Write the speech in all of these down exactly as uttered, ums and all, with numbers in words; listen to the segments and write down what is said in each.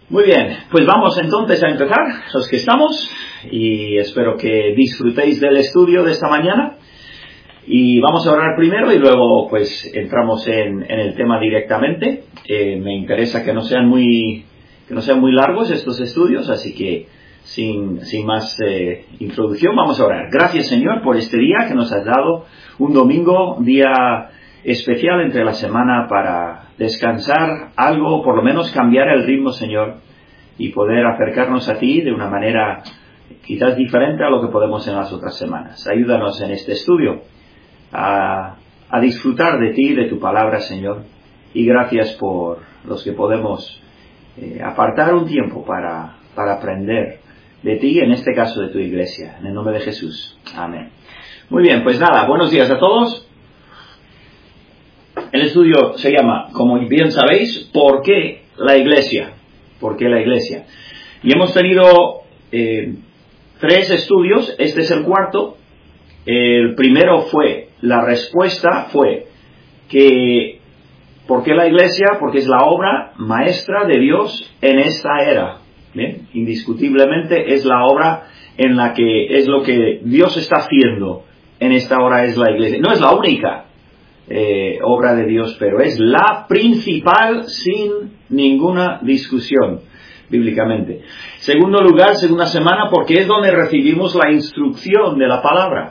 Muy bien, pues vamos entonces a empezar, los que estamos, y espero que disfrutéis del estudio de esta mañana. Y vamos a orar primero y luego pues entramos en, en el tema directamente. Eh, me interesa que no sean muy que no sean muy largos estos estudios, así que sin, sin más eh, introducción vamos a orar. Gracias, Señor, por este día que nos has dado, un domingo, día especial entre la semana para descansar algo, por lo menos cambiar el ritmo, Señor, y poder acercarnos a ti de una manera quizás diferente a lo que podemos en las otras semanas. Ayúdanos en este estudio a, a disfrutar de ti, de tu palabra, Señor, y gracias por los que podemos eh, apartar un tiempo para, para aprender de ti, en este caso de tu iglesia, en el nombre de Jesús. Amén. Muy bien, pues nada, buenos días a todos. El estudio se llama, como bien sabéis, ¿por qué la iglesia? ¿Por qué la iglesia? Y hemos tenido eh, tres estudios, este es el cuarto. El primero fue, la respuesta fue que, ¿por qué la iglesia? Porque es la obra maestra de Dios en esta era. ¿Bien? Indiscutiblemente es la obra en la que es lo que Dios está haciendo en esta hora, es la iglesia. No es la única eh, obra de Dios, pero es la principal sin ninguna discusión bíblicamente. Segundo lugar, segunda semana, porque es donde recibimos la instrucción de la palabra.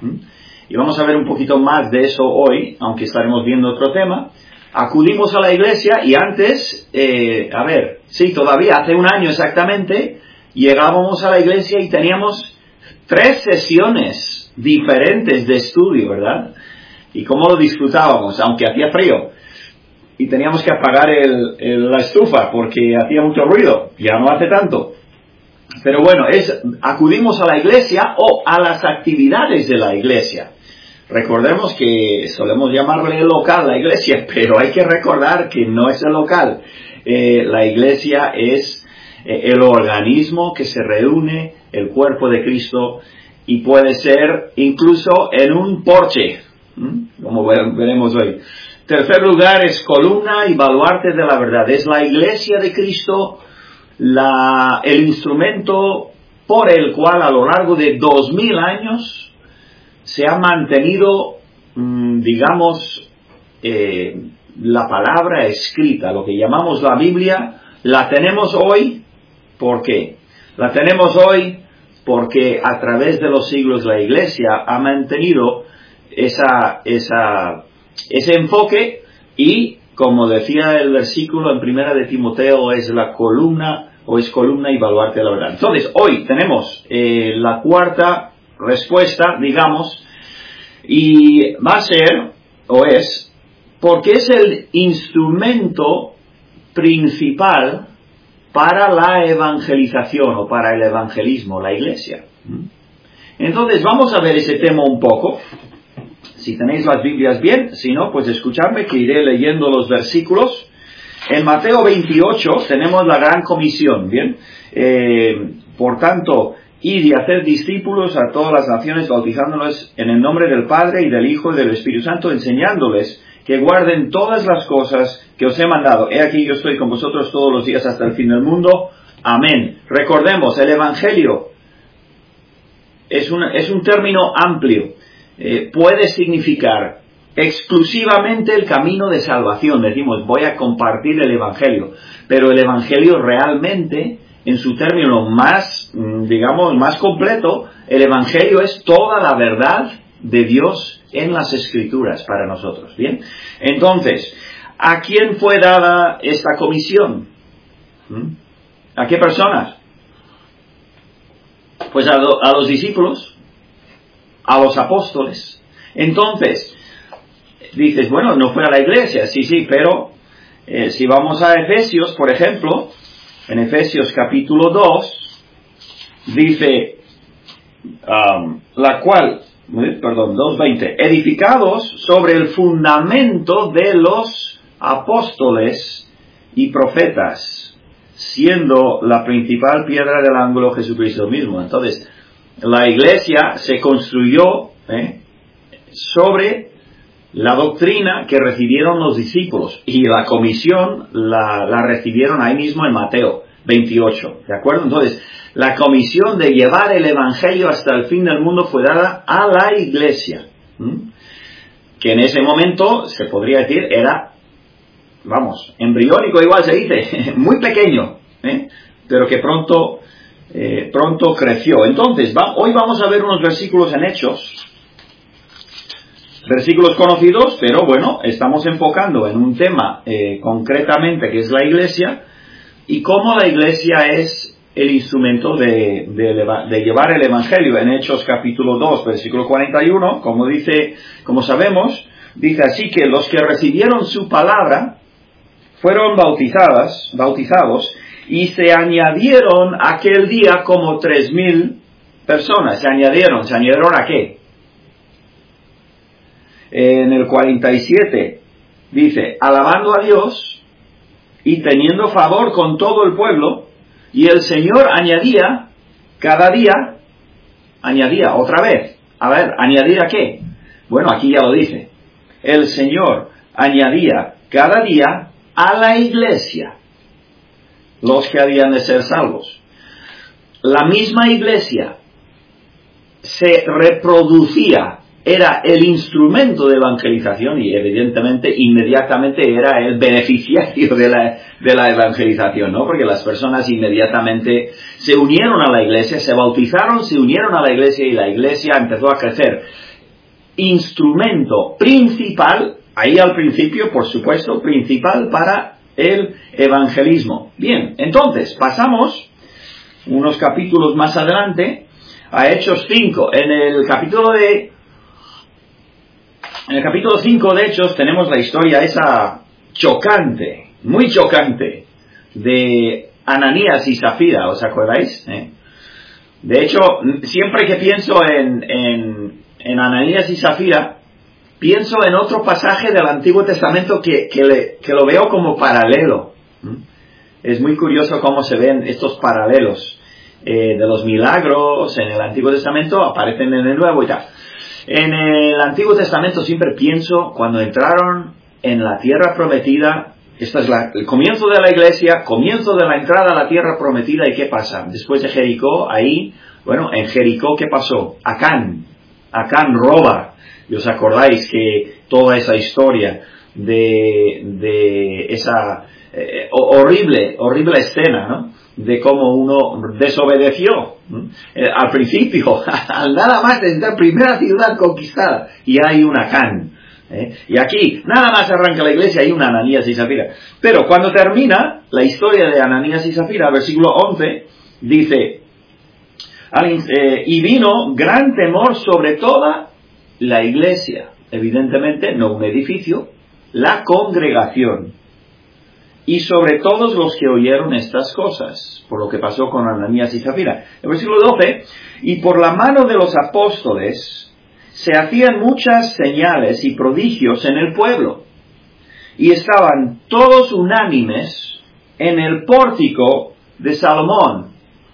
Y vamos a ver un poquito más de eso hoy, aunque estaremos viendo otro tema. Acudimos a la iglesia y antes, eh, a ver, sí, todavía hace un año exactamente, llegábamos a la iglesia y teníamos tres sesiones diferentes de estudio, ¿verdad? Y cómo lo disfrutábamos, aunque hacía frío. Y teníamos que apagar el, el, la estufa porque hacía mucho ruido, ya no hace tanto. Pero bueno, es acudimos a la iglesia o a las actividades de la iglesia. Recordemos que solemos llamarle local la iglesia, pero hay que recordar que no es el local. Eh, la iglesia es eh, el organismo que se reúne, el cuerpo de Cristo, y puede ser incluso en un porche, ¿Mm? como veremos hoy. Tercer lugar es columna y baluarte de la verdad. Es la iglesia de Cristo, la, el instrumento por el cual a lo largo de dos mil años se ha mantenido, digamos, eh, la palabra escrita, lo que llamamos la Biblia. La tenemos hoy, ¿por qué? La tenemos hoy porque a través de los siglos la Iglesia ha mantenido esa, esa, ese enfoque y, como decía el versículo en primera de Timoteo, es la columna o es columna y baluarte de la verdad. Entonces, hoy tenemos eh, la cuarta respuesta, digamos, y va a ser, o es, porque es el instrumento principal para la evangelización o para el evangelismo, la iglesia. Entonces, vamos a ver ese tema un poco. Si tenéis las Biblias bien, si no, pues escuchadme que iré leyendo los versículos. En Mateo veintiocho tenemos la gran comisión, ¿bien? Eh, por tanto, id y hacer discípulos a todas las naciones, bautizándolos en el nombre del Padre y del Hijo y del Espíritu Santo, enseñándoles que guarden todas las cosas que os he mandado. He aquí yo estoy con vosotros todos los días hasta el fin del mundo. Amén. Recordemos, el Evangelio es un, es un término amplio. Eh, puede significar exclusivamente el camino de salvación. Decimos, voy a compartir el Evangelio. Pero el Evangelio realmente, en su término más, digamos, más completo, el Evangelio es toda la verdad de Dios en las Escrituras para nosotros. Bien, entonces, ¿a quién fue dada esta comisión? ¿Mm? ¿A qué personas? Pues a, do, a los discípulos, a los apóstoles. Entonces, dices, bueno, no fue a la iglesia, sí, sí, pero eh, si vamos a Efesios, por ejemplo, en Efesios capítulo dos, dice, um, la cual, perdón, dos veinte, edificados sobre el fundamento de los apóstoles y profetas, siendo la principal piedra del ángulo Jesucristo mismo. Entonces, la iglesia se construyó ¿eh? sobre la doctrina que recibieron los discípulos, y la comisión la, la recibieron ahí mismo en Mateo. veintiocho, ¿de acuerdo? Entonces, la comisión de llevar el Evangelio hasta el fin del mundo fue dada a la Iglesia, ¿m? que en ese momento, se podría decir, era, vamos, embriónico igual se dice, muy pequeño, ¿eh? pero que pronto, eh, pronto creció. Entonces, va, hoy vamos a ver unos versículos en Hechos, versículos conocidos, pero bueno, estamos enfocando en un tema eh, concretamente que es la Iglesia, y cómo la Iglesia es el instrumento de, de, de llevar el Evangelio. En Hechos capítulo dos, versículo cuarenta y uno, como dice, como sabemos, dice así que los que recibieron su palabra fueron bautizadas, bautizados, y se añadieron aquel día como tres mil personas. Se añadieron, ¿se añadieron a qué? En el cuarenta y siete dice, alabando a Dios y teniendo favor con todo el pueblo, y el Señor añadía cada día, añadía otra vez, a ver, ¿añadir a qué? Bueno, aquí ya lo dice, el Señor añadía cada día a la Iglesia los que habían de ser salvos. La misma Iglesia se reproducía, era el instrumento de evangelización y evidentemente inmediatamente era el beneficiario de la, de la evangelización, ¿no? Porque las personas inmediatamente se unieron a la Iglesia, se bautizaron, se unieron a la Iglesia y la Iglesia empezó a crecer. Instrumento principal, ahí al principio, por supuesto, principal para el evangelismo. Bien, entonces pasamos unos capítulos más adelante a Hechos cinco. En el capítulo de En el capítulo cinco de Hechos tenemos la historia esa chocante, muy chocante, de Ananías y Zafira, ¿os acordáis? ¿Eh? De hecho, siempre que pienso en, en, en Ananías y Zafira, pienso en otro pasaje del Antiguo Testamento que, que, le, que lo veo como paralelo. ¿Mm? Es muy curioso cómo se ven estos paralelos eh, de los milagros en el Antiguo Testamento, aparecen en el Nuevo y tal. En el Antiguo Testamento siempre pienso cuando entraron en la tierra prometida, este es la, el comienzo de la Iglesia, comienzo de la entrada a la tierra prometida, ¿y qué pasa? Después de Jericó, ahí, bueno, en Jericó, ¿qué pasó? Acán, Acán roba, y os acordáis que toda esa historia de, de esa eh, horrible, horrible escena, ¿no? De cómo uno desobedeció eh, al principio, al nada más de la primera ciudad conquistada, y hay un Acán. ¿eh? Y aquí, nada más arranca la iglesia, hay una Ananías y Zafira. Pero cuando termina la historia de Ananías y Zafira, versículo once, dice, eh, y vino gran temor sobre toda la iglesia, evidentemente no un edificio, la congregación, y sobre todos los que oyeron estas cosas, por lo que pasó con Ananías y Zafira. El versículo doce, y por la mano de los apóstoles se hacían muchas señales y prodigios en el pueblo, y estaban todos unánimes en el pórtico de Salomón.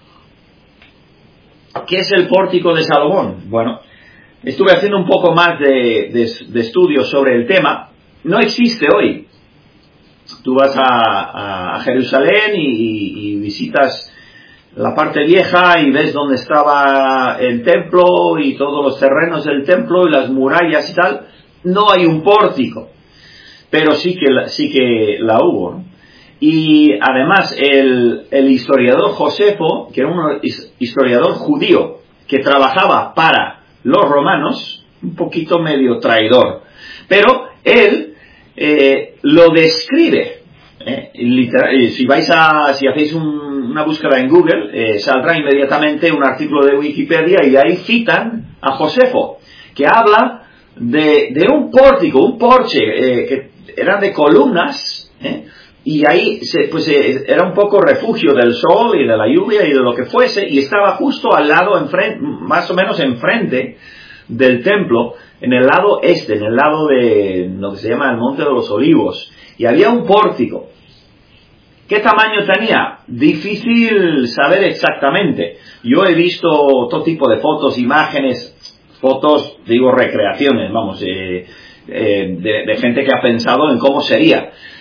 ¿Qué es el pórtico de Salomón? Bueno, estuve haciendo un poco más de, de, de estudios sobre el tema. No existe hoy. Tú vas a, a Jerusalén y, y, y visitas la parte vieja y ves dónde estaba el templo y todos los terrenos del templo y las murallas y tal. No hay un pórtico, pero sí que la, sí que la hubo, ¿no? Y además el, el historiador Josefo, que era un historiador judío que trabajaba para los romanos, un poquito medio traidor, pero él eh, lo describe. Eh, literal, si vais a, si hacéis un, una búsqueda en Google, eh, saldrá inmediatamente un artículo de Wikipedia y ahí citan a Josefo, que habla de, de un pórtico, un porche, eh, que eran de columnas, eh, y ahí se, pues eh, era un poco refugio del sol y de la lluvia y de lo que fuese, y estaba justo al lado, enfrente, más o menos enfrente del templo, en el lado este, en el lado de lo que se llama el Monte de los Olivos, y había un pórtico. ¿Qué tamaño tenía? Difícil saber exactamente. Yo he visto todo tipo de fotos, imágenes, fotos, digo recreaciones, vamos, eh, eh, de, de gente que ha pensado en cómo sería.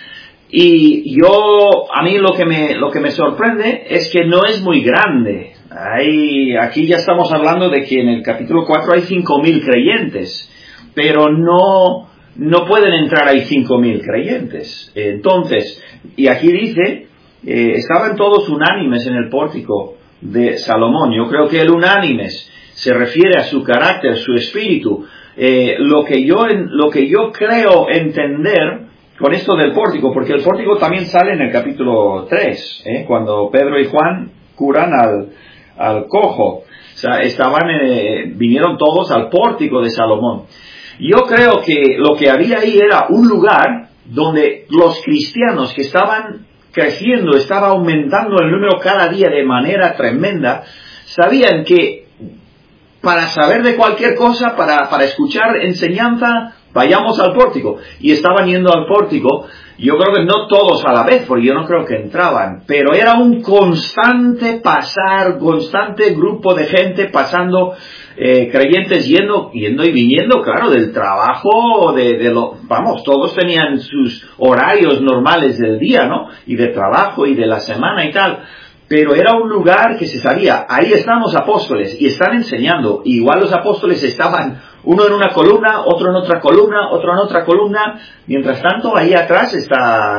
Y yo, a mí lo que me, lo que me sorprende es que no es muy grande. Hay, aquí ya estamos hablando de que en el capítulo cuatro hay cinco mil creyentes, pero no, no pueden entrar ahí cinco mil creyentes. Entonces, y aquí dice, eh, estaban todos unánimes en el pórtico de Salomón. Yo creo que el unánimes se refiere a su carácter, su espíritu. Eh, lo que yo, lo que yo creo entender con esto del pórtico, porque el pórtico también sale en el capítulo tres, ¿eh? Cuando Pedro y Juan curan al, al cojo. O sea, estaban, eh, vinieron todos al pórtico de Salomón. Yo creo que lo que había ahí era un lugar donde los cristianos que estaban creciendo, estaba aumentando el número cada día de manera tremenda, sabían que para saber de cualquier cosa, para, para escuchar enseñanza, vayamos al pórtico. Y estaban yendo al pórtico, yo creo que no todos a la vez, porque yo no creo que entraban, pero era un constante pasar, constante grupo de gente pasando, eh, creyentes yendo, yendo y viniendo, claro, del trabajo, de, de lo, vamos, todos tenían sus horarios normales del día, ¿no? Y de trabajo y de la semana y tal. Pero era un lugar que se sabía, ahí están los apóstoles y están enseñando. Igual los apóstoles estaban uno en una columna, otro en otra columna, otro en otra columna. Mientras tanto, ahí atrás está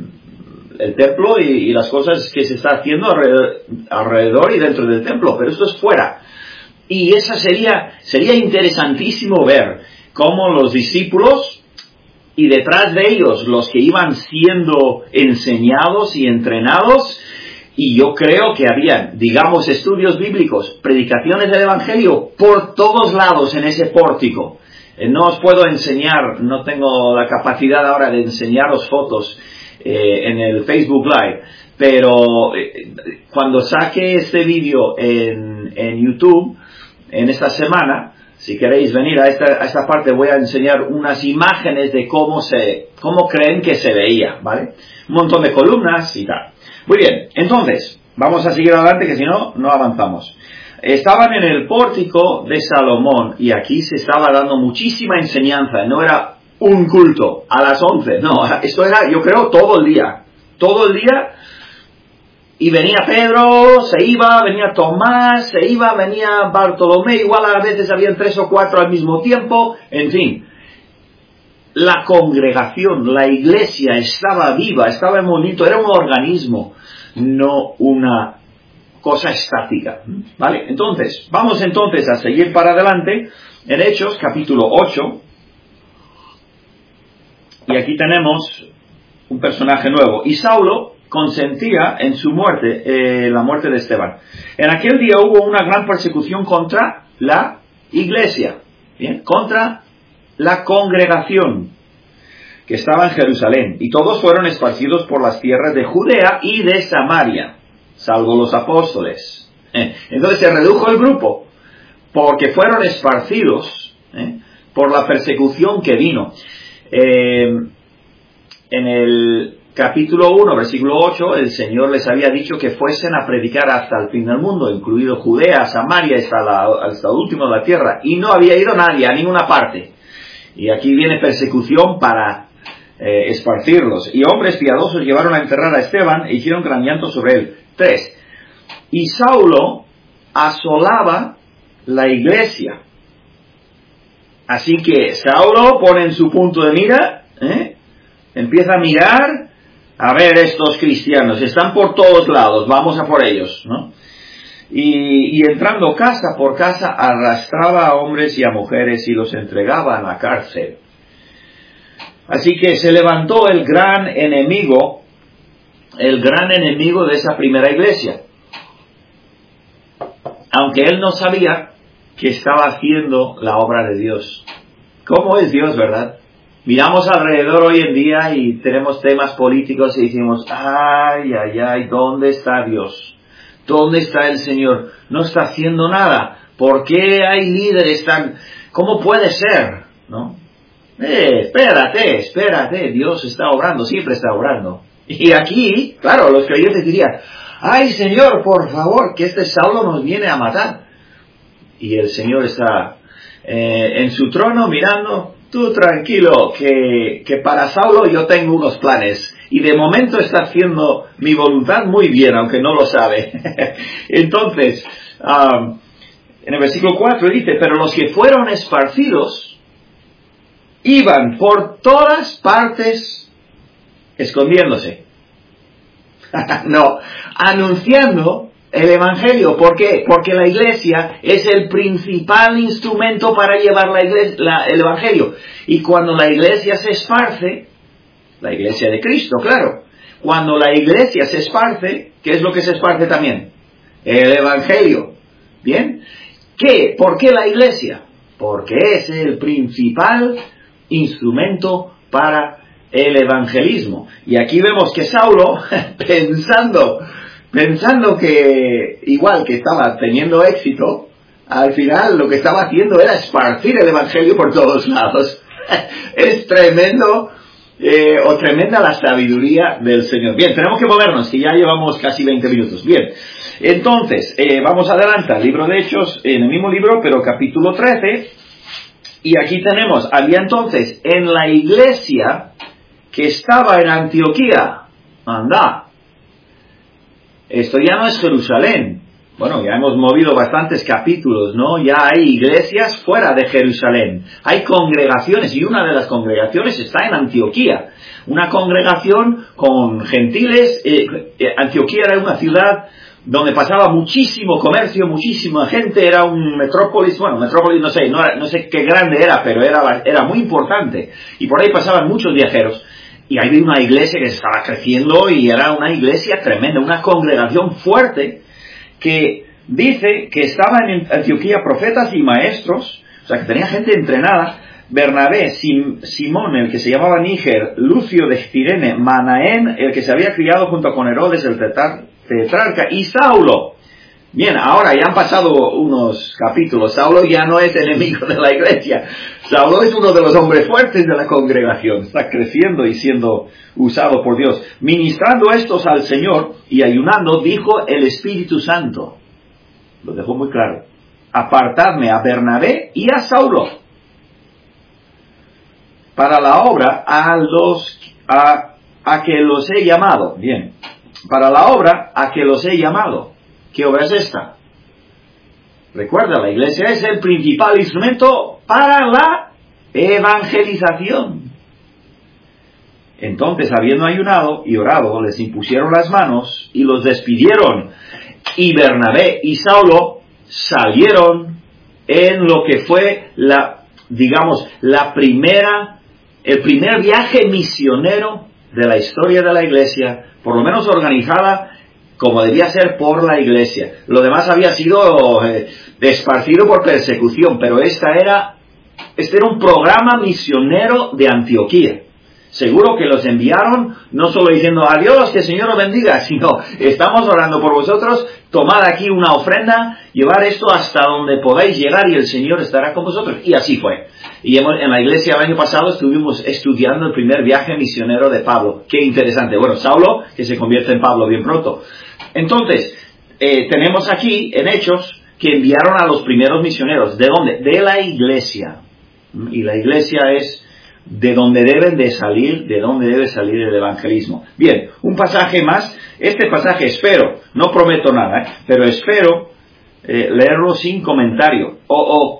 el templo y, y las cosas que se está haciendo alrededor, alrededor y dentro del templo. Pero esto es fuera. Y esa sería, sería interesantísimo ver cómo los discípulos y detrás de ellos los que iban siendo enseñados y entrenados. Y yo creo que había, digamos, estudios bíblicos, predicaciones del Evangelio por todos lados en ese pórtico. Eh, no os puedo enseñar, no tengo la capacidad ahora de enseñaros fotos eh, en el Facebook Live, pero eh, cuando saque este vídeo en, en YouTube, en esta semana, si queréis venir a esta, a esta parte, voy a enseñar unas imágenes de cómo se, cómo creen que se veía, ¿vale? Un montón de columnas y tal. Muy bien, entonces, vamos a seguir adelante que si no, no avanzamos. Estaban en el pórtico de Salomón y aquí se estaba dando muchísima enseñanza. No era un culto a las once, no, esto era, yo creo, todo el día. Todo el día. Y venía Pedro, se iba, venía Tomás, se iba, venía Bartolomé, igual a veces habían tres o cuatro al mismo tiempo, en fin. La congregación, la iglesia estaba viva, estaba en movimiento, era un organismo, no una cosa estática, ¿vale? Entonces, vamos entonces a seguir para adelante en Hechos, capítulo ocho, y aquí tenemos un personaje nuevo, y Saulo consentía en su muerte, eh, la muerte de Esteban. En aquel día hubo una gran persecución contra la iglesia, ¿bien? Contra la congregación que estaba en Jerusalén, y todos fueron esparcidos por las tierras de Judea y de Samaria, salvo los apóstoles. Eh, entonces se redujo el grupo, porque fueron esparcidos eh, por la persecución que vino. Eh, en el capítulo uno, versículo ocho, el Señor les había dicho que fuesen a predicar hasta el fin del mundo, incluido Judea, Samaria, hasta, la, hasta el último de la tierra, y no había ido nadie a ninguna parte. Y aquí viene persecución para eh, esparcirlos. Y hombres piadosos llevaron a enterrar a Esteban e hicieron gran llanto sobre él. Tres. Y Saulo asolaba la iglesia. Así que Saulo pone en su punto de mira, ¿eh? empieza a mirar, a ver estos cristianos, están por todos lados, vamos a por ellos, ¿no? Y, y entrando casa por casa arrastraba a hombres y a mujeres y los entregaba a la cárcel. Así que se levantó el gran enemigo, el gran enemigo de esa primera iglesia. Aunque él no sabía que estaba haciendo la obra de Dios. ¿Cómo es Dios, verdad? Miramos alrededor hoy en día y tenemos temas políticos y decimos, ay, ay, ay, ¿dónde está Dios? ¿Dónde está el Señor? No está haciendo nada. ¿Por qué hay líderes tan... ¿Cómo puede ser? ¿No? Eh, espérate, espérate, Dios está obrando, siempre está obrando. Y aquí, claro, los creyentes dirían, ay Señor, por favor, que este Saulo nos viene a matar. Y el Señor está eh, en su trono mirando, tú tranquilo, que, que para Saulo yo tengo unos planes. y de momento está haciendo mi voluntad muy bien, aunque no lo sabe. Entonces, um, en el versículo cuatro dice, pero los que fueron esparcidos iban por todas partes escondiéndose. No, anunciando el Evangelio. ¿Por qué? Porque la iglesia es el principal instrumento para llevar la iglesia, la, el Evangelio. Y cuando la iglesia se esparce, la iglesia de Cristo, claro. Cuando la iglesia se esparce, ¿qué es lo que se esparce también? El Evangelio. ¿Bien? ¿Qué? ¿Por qué la iglesia? Porque es el principal instrumento para el evangelismo. Y aquí vemos que Saulo, pensando, pensando que igual que estaba teniendo éxito, al final lo que estaba haciendo era esparcir el evangelio por todos lados. Es tremendo, eh, o tremenda la sabiduría del Señor. Bien, tenemos que movernos, que ya llevamos casi veinte minutos. Bien, entonces, eh, vamos adelante, libro de Hechos, en el mismo libro, pero capítulo trece, y aquí tenemos, había entonces en la iglesia que estaba en Antioquía, anda, esto ya no es Jerusalén. Bueno, ya hemos movido bastantes capítulos, ¿no? Ya hay iglesias fuera de Jerusalén, hay congregaciones, y una de las congregaciones está en Antioquía, una congregación con gentiles. eh, eh, Antioquía era una ciudad donde pasaba muchísimo comercio, muchísima gente, era un metrópolis, bueno, metrópolis no sé, no, era, no sé qué grande era, pero era, era muy importante, y por ahí pasaban muchos viajeros. Y había una iglesia que se estaba creciendo y era una iglesia tremenda, una congregación fuerte que dice que estaban en Antioquía profetas y maestros, o sea que tenía gente entrenada, Bernabé, Sim, Simón, el que se llamaba Níger, Lucio de Cirene, Manaén, el que se había criado junto con Herodes el tetar, tetrarca, y Saulo. Bien, ahora ya han pasado unos capítulos. Saulo ya no es enemigo de la iglesia. Saulo es uno de los hombres fuertes de la congregación. Está creciendo y siendo usado por Dios. Ministrando estos al Señor y ayunando, dijo el Espíritu Santo. Lo dejó muy claro. Apartadme a Bernabé y a Saulo para la obra a los a, a que los he llamado. Bien. Para la obra a que los he llamado. ¿Qué obra es esta? Recuerda, la iglesia es el principal instrumento para la evangelización. Entonces, habiendo ayunado y orado, les impusieron las manos y los despidieron. Y Bernabé y Saulo salieron en lo que fue la, digamos, la primera, el primer viaje misionero de la historia de la iglesia, por lo menos organizada como debía ser por la iglesia. Lo demás había sido eh, esparcido por persecución, pero esta era, este era un programa misionero de Antioquía. Seguro que los enviaron no solo diciendo adiós, que el Señor os bendiga, sino estamos orando por vosotros, tomad aquí una ofrenda, llevar esto hasta donde podáis llegar y el Señor estará con vosotros. Y así fue. Y hemos, en la iglesia el año pasado estuvimos estudiando el primer viaje misionero de Pablo. Qué interesante. Bueno, Saulo, que se convierte en Pablo bien pronto. Entonces, eh, tenemos aquí en Hechos que enviaron a los primeros misioneros. ¿De dónde? De la iglesia. Y la iglesia es de donde deben de salir, de donde debe salir el evangelismo. Bien, un pasaje más. Este pasaje espero, no prometo nada, ¿eh? pero espero eh, leerlo sin comentario, o, o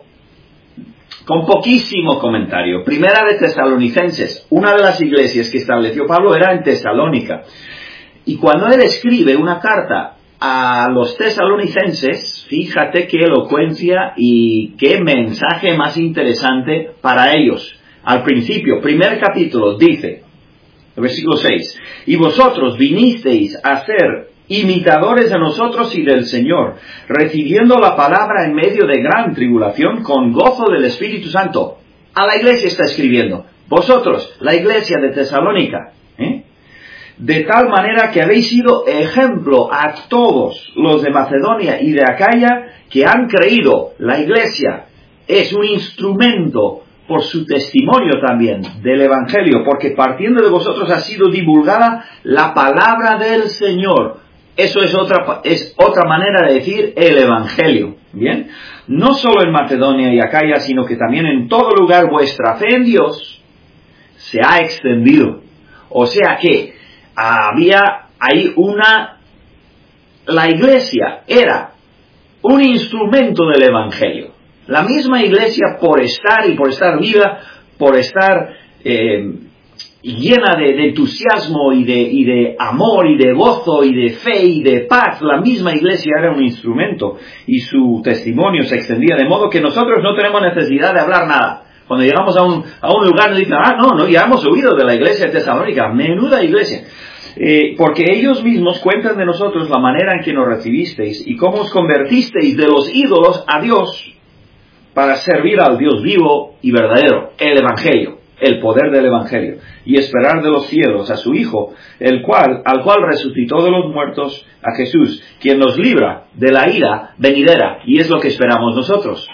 con poquísimo comentario. Primera de Tesalonicenses. Una de las iglesias que estableció Pablo era en Tesalónica. Y cuando él escribe una carta a los tesalonicenses, fíjate qué elocuencia y qué mensaje más interesante para ellos. Al principio, primer capítulo, dice, versículo seis, y vosotros vinisteis a ser imitadores de nosotros y del Señor, recibiendo la palabra en medio de gran tribulación con gozo del Espíritu Santo. A la iglesia está escribiendo, vosotros, la iglesia de Tesalónica, ¿eh? de tal manera que habéis sido ejemplo a todos los de Macedonia y de Acaya que han creído. La iglesia es un instrumento por su testimonio también del Evangelio, porque partiendo de vosotros ha sido divulgada la palabra del Señor. Eso es otra, es otra manera de decir el Evangelio. Bien, no solo en Macedonia y Acaya, sino que también en todo lugar vuestra fe en Dios se ha extendido. O sea que había ahí una... La iglesia era un instrumento del Evangelio. La misma iglesia, por estar y por estar viva, por estar eh, llena de, de entusiasmo y de, y de amor y de gozo y de fe y de paz, la misma iglesia era un instrumento y su testimonio se extendía, de modo que nosotros no tenemos necesidad de hablar nada. Cuando llegamos a un, a un lugar nos dicen, ah, no, no, ya hemos oído de la iglesia de Tesalónica, menuda iglesia. Eh, porque ellos mismos cuentan de nosotros la manera en que nos recibisteis y cómo os convertisteis de los ídolos a Dios para servir al Dios vivo y verdadero, el Evangelio, el poder del Evangelio, y esperar de los cielos a su Hijo, el cual, al cual resucitó de los muertos, a Jesús, quien nos libra de la ira venidera, y es lo que esperamos nosotros.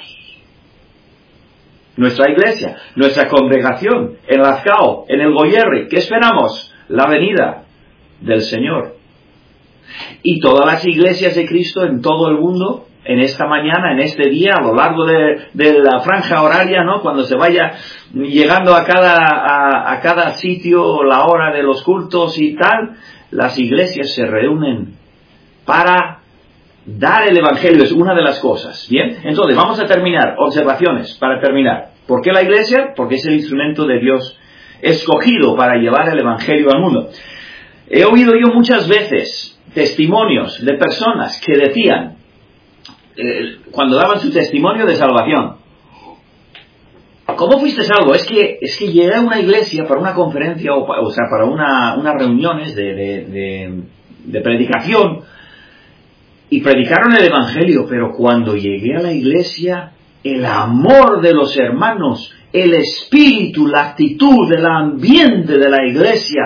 Nuestra iglesia, nuestra congregación, en Lazcao, en el Goyerri, ¿qué esperamos? La venida del Señor. Y todas las iglesias de Cristo en todo el mundo, en esta mañana, en este día, a lo largo de, de la franja horaria, ¿no? Cuando se vaya llegando a cada, a, a cada sitio, la hora de los cultos y tal, las iglesias se reúnen para dar el Evangelio, es una de las cosas. Bien, entonces vamos a terminar, observaciones para terminar. ¿Por qué la iglesia? Porque es el instrumento de Dios escogido para llevar el Evangelio al mundo. He oído yo muchas veces testimonios de personas que decían, eh, cuando daban su testimonio de salvación, ¿cómo fuiste salvo? Es que, es que llegué a una iglesia para una conferencia, o, o sea, para una, unas reuniones de, de, de, de predicación, y predicaron el Evangelio, pero cuando llegué a la iglesia, el amor de los hermanos, el espíritu, la actitud, el ambiente de la iglesia,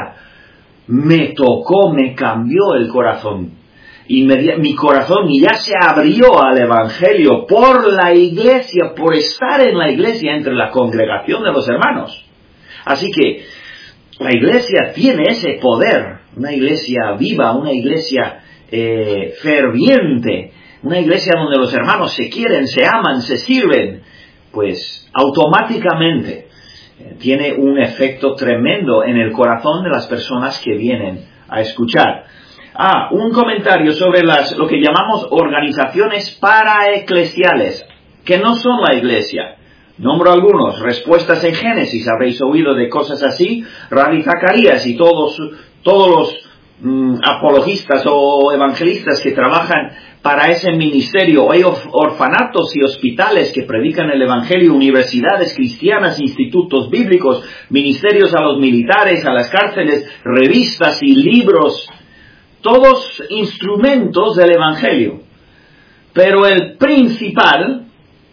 me tocó, me cambió el corazón. Y me, mi corazón ya se abrió al Evangelio por la iglesia, por estar en la iglesia, entre la congregación de los hermanos. Así que la iglesia tiene ese poder, una iglesia viva, una iglesia eh, ferviente, una iglesia donde los hermanos se quieren, se aman, se sirven, pues automáticamente eh, tiene un efecto tremendo en el corazón de las personas que vienen a escuchar. Ah, un comentario sobre las, lo que llamamos organizaciones paraeclesiales, que no son la iglesia. Nombro algunos, respuestas en Génesis, habréis oído de cosas así, Rabbi Zacarías y todos, todos los mm, apologistas o evangelistas que trabajan para ese ministerio. Hay orfanatos y hospitales que predican el Evangelio, universidades cristianas, institutos bíblicos, ministerios a los militares, a las cárceles, revistas y libros, todos instrumentos del Evangelio. Pero el principal,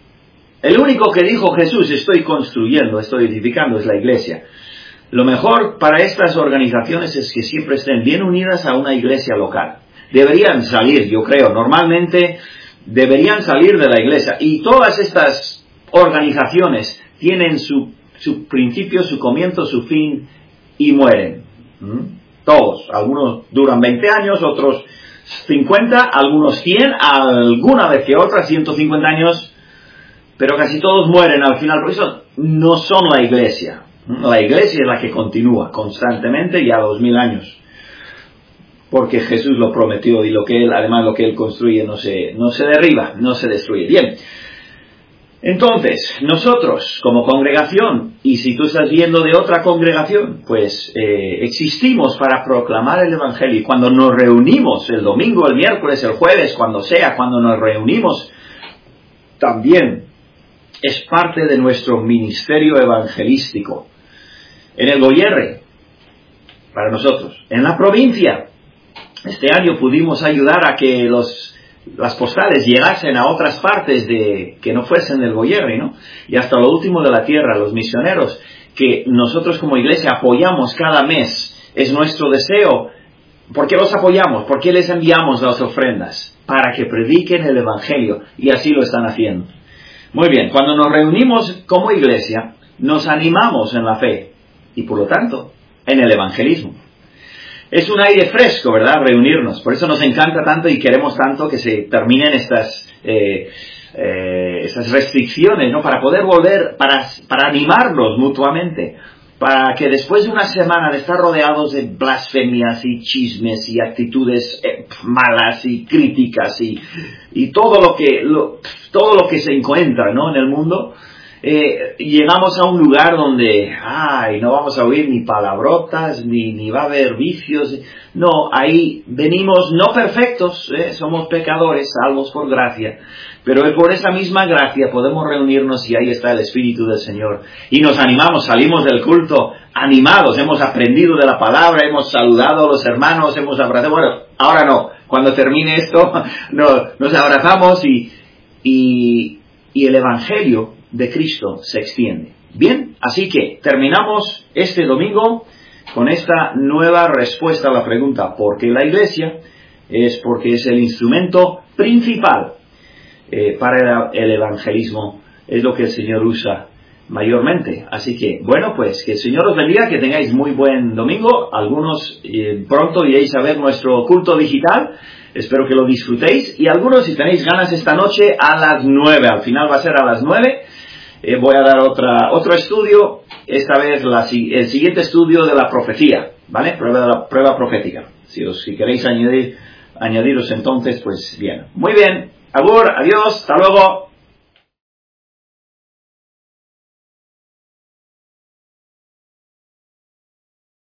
el único que dijo Jesús, estoy construyendo, estoy edificando, es la iglesia. Lo mejor para estas organizaciones es que siempre estén bien unidas a una iglesia local. Deberían salir, yo creo, normalmente deberían salir de la iglesia. Y todas estas organizaciones tienen su, su principio, su comienzo, su fin y mueren. ¿Mm? Todos, algunos duran veinte años, otros cincuenta, algunos cien, alguna vez que otra ciento cincuenta años, pero casi todos mueren al final. Por eso no son la iglesia. La iglesia es la que continúa constantemente ya dos mil años, porque Jesús lo prometió y lo que él, además lo que él construye no se, no se derriba, no se destruye. Bien. Entonces, nosotros, como congregación, y si tú estás viendo de otra congregación, pues eh, existimos para proclamar el Evangelio. Y cuando nos reunimos, el domingo, el miércoles, el jueves, cuando sea, cuando nos reunimos, también es parte de nuestro ministerio evangelístico. En el Goyerri, para nosotros. En la provincia, este año pudimos ayudar a que los... las postales llegasen a otras partes de que no fuesen del Goyerri, ¿no? Y hasta lo último de la tierra, los misioneros que nosotros como iglesia apoyamos cada mes, es nuestro deseo. ¿Por qué los apoyamos? ¿Por qué les enviamos las ofrendas? Para que prediquen el Evangelio, y así lo están haciendo. Muy bien, cuando nos reunimos como iglesia, nos animamos en la fe, y por lo tanto, en el evangelismo. Es un aire fresco, ¿verdad?, reunirnos. Por eso nos encanta tanto y queremos tanto que se terminen estas, eh, eh, estas restricciones, ¿no?, para poder volver, para, para animarnos mutuamente. para que después de una semana de estar rodeados de blasfemias y chismes y actitudes eh, malas y críticas y, y todo lo que lo, todo lo que se encuentra, ¿no?, en el mundo, eh, llegamos a un lugar donde ay, no vamos a oír ni palabrotas, ni, ni va a haber vicios. No, ahí venimos no perfectos, ¿eh? Somos pecadores, salvos por gracia, pero por esa misma gracia podemos reunirnos y ahí está el Espíritu del Señor. Y nos animamos, salimos del culto animados, hemos aprendido de la palabra, hemos saludado a los hermanos, hemos abrazado. Bueno, ahora no, cuando termine esto, no, nos abrazamos y, y, y el Evangelio de Cristo se extiende. Bien, así que terminamos este domingo con esta nueva respuesta a la pregunta ¿por qué la Iglesia? Es porque es el instrumento principal eh, para el, el evangelismo, es lo que el Señor usa mayormente. Así que, bueno, pues que el Señor os bendiga, que tengáis muy buen domingo. Algunos eh, pronto iréis a ver nuestro culto digital, espero que lo disfrutéis, y algunos, si tenéis ganas, esta noche a las nueve, al final va a ser a las nueve. Eh, voy a dar otra otro estudio, esta vez la, el siguiente estudio de la profecía, ¿vale? Prueba, la, prueba profética. Si, os, si queréis añadir, añadiros entonces, pues bien. Muy bien, agur, adiós, hasta luego.